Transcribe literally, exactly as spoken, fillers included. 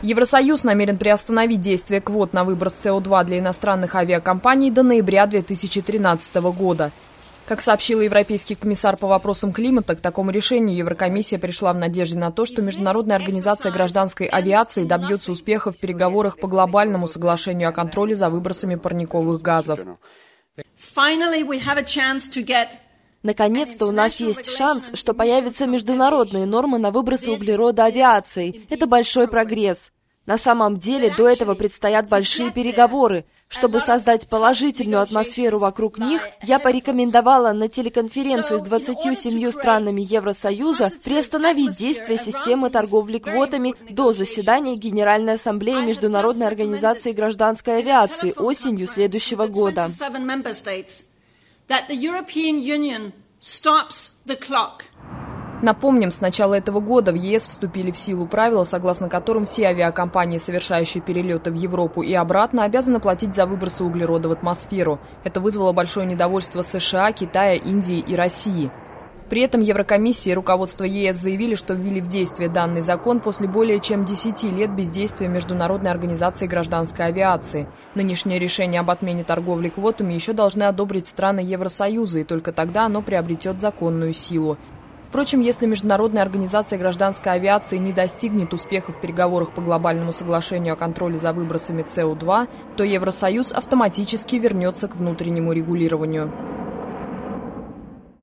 Евросоюз намерен приостановить действие квот на выброс С О два для иностранных авиакомпаний до ноября две тысячи тринадцатого года. Как сообщил Европейский комиссар по вопросам климата, к такому решению Еврокомиссия пришла в надежде на то, что Международная организация гражданской авиации добьется успеха в переговорах по глобальному соглашению о контроле за выбросами парниковых газов. Наконец-то у нас есть шанс, что появятся международные нормы на выбросы углерода авиацией. Это большой прогресс. На самом деле, до этого предстоят большие переговоры. Чтобы создать положительную атмосферу вокруг них, я порекомендовала на телеконференции с двадцатью семью странами Евросоюза приостановить действие системы торговли квотами до заседания Генеральной Ассамблеи Международной организации гражданской авиации осенью следующего года. Напомним, с начала этого года в Е С вступили в силу правила, согласно которым все авиакомпании, совершающие перелеты в Европу и обратно, обязаны платить за выбросы углерода в атмосферу. Это вызвало большое недовольство С Ш А, Китая, Индии и России. При этом Еврокомиссия и руководство Е С заявили, что ввели в действие данный закон после более чем десяти лет бездействия Международной организации гражданской авиации. Нынешнее решение об отмене торговли квотами еще должны одобрить страны Евросоюза, и только тогда оно приобретет законную силу. Впрочем, если Международная организация гражданской авиации не достигнет успеха в переговорах по глобальному соглашению о контроле за выбросами С О два, то Евросоюз автоматически вернется к внутреннему регулированию.